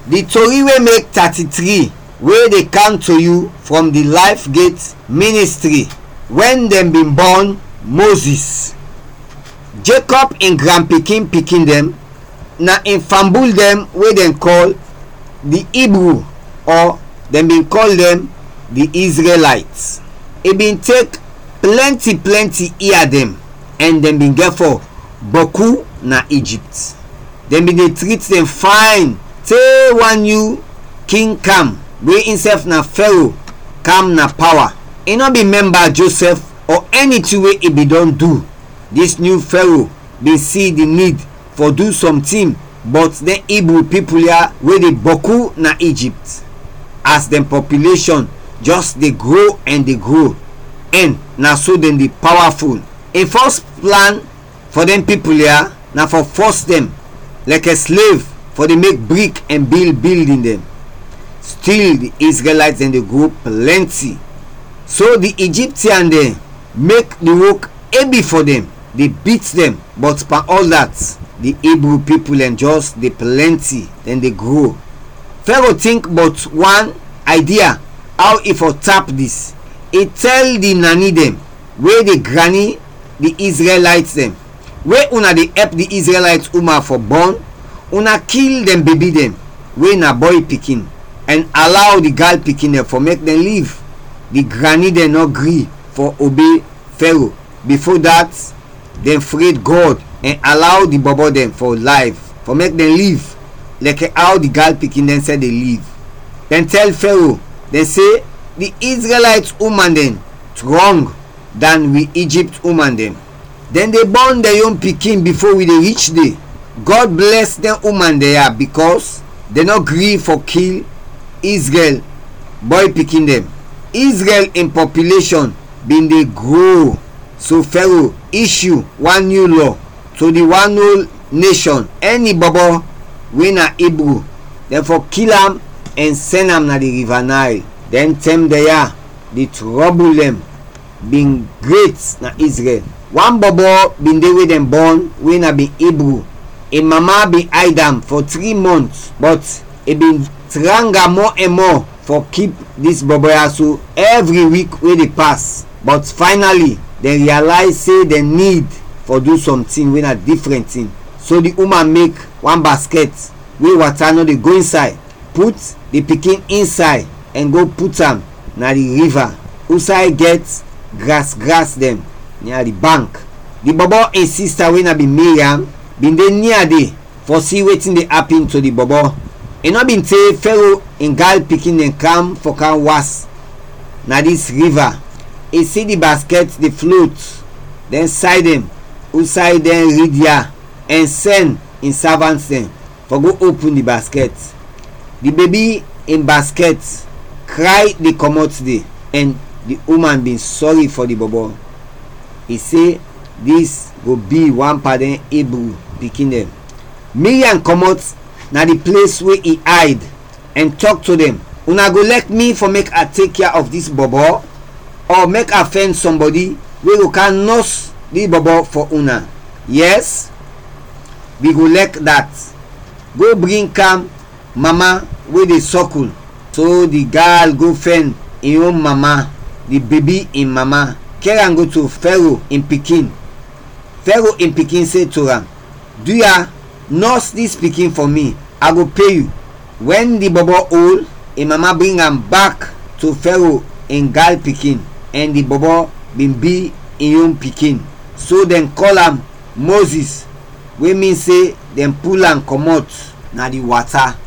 The tori wey make 33 wey dey come to you from the Life Gate Ministry when dem bin born Moses. Jacob im grandpikin pikin dem na im fambul dem wey dem call the Hebrew, or dem bin call dem the Israelites. E bin take plenty year dem, and dem bin get for boku na Egypt. Dem bin dey treat dem fine till one new king come wey himself na Pharaoh come na power. E no be member Joseph or anything wey e be don do. This new Pharaoh bin see the need for do something, but the Hebrew people here wey dey boku na Egypt, as dem population just dey grow and dey grow, and na so dem dey powerful. A first plan for dem people here na for force dem like a slave for dey make brick and build building dem. Still the Israelites dem dey grow plenty, so the Egyptian dem make the work heavy for dem, dey beat dem. But for all that, the Hebrew people and just dey plenty, dem dey grow. Pharaoh think but one idea how e for tap this. He tell the nanny dem wey dey granny the Israelites dem, wey una dey help the Israelites woman for born, una kill dem baby dem wey na boy pikin, and allow the girl pikin dem for make dem live. The granny dem no gree for obey Pharaoh. Before that, dem afraid God and allow the bobo dem for life, for make dem live like how the girl pikin dem say dey live. Dem tell Pharaoh, dem say the Israelites woman dem strong than we Egypt woman dem. Dem dey born their own pikin before we dey reach there. God bless dem woman there because dem no gree for kill Israel boy pikin dem. Israel in population bin dey grow, so Pharaoh issue one new law to the one whole nation. Any bobo wey na Hebrew, dem for kill am and send am na the river Nile. Then time there the trouble dem bin great na Israel. One bobo bin dey wey dem born wey na be Hebrew. Im mama bin hide am for 3 months, but e bin tranga more and more for keep this bobo here, so every week wey dey pass. But finally dem realize say dem need for do something wey na different thing. So the woman make one basket wey water no dey go inside, put the pikin inside and go put am na the river outside get grass dem near the bank. The bobo and sister wey na be Miriam bin dey near there for see wetin dey happen to the bobo. E no bin say Pharaoh and girl pikin dem come for can was na this river. E see the basket dey float, then side dem outside dem read there and send in servants dem for go open the basket. The baby in basket cry dey comot there, and the woman bin sorry for the bobo. He say this go be one pardon Hebrew pikin dem. Miriam comot na the place where he hide and talk to them. Una go let me for make her take care of this bobo, or make her find somebody wey go can nurse the bobo for una? Yes, we go let that. Go bring calm mama wey dey suckle. So the girl go find im own mama, the baby in mama, carry am go to Pharaoh in pikin. Pharaoh in pikin say to am, do ya nurse this pikin for me, I go pay you. When the bobo old, im mama bring am back to Pharaoh in girl pikin, and the bobo bin be im own pikin. So dem call am Moses, wey mean say dem pull am comot na the water.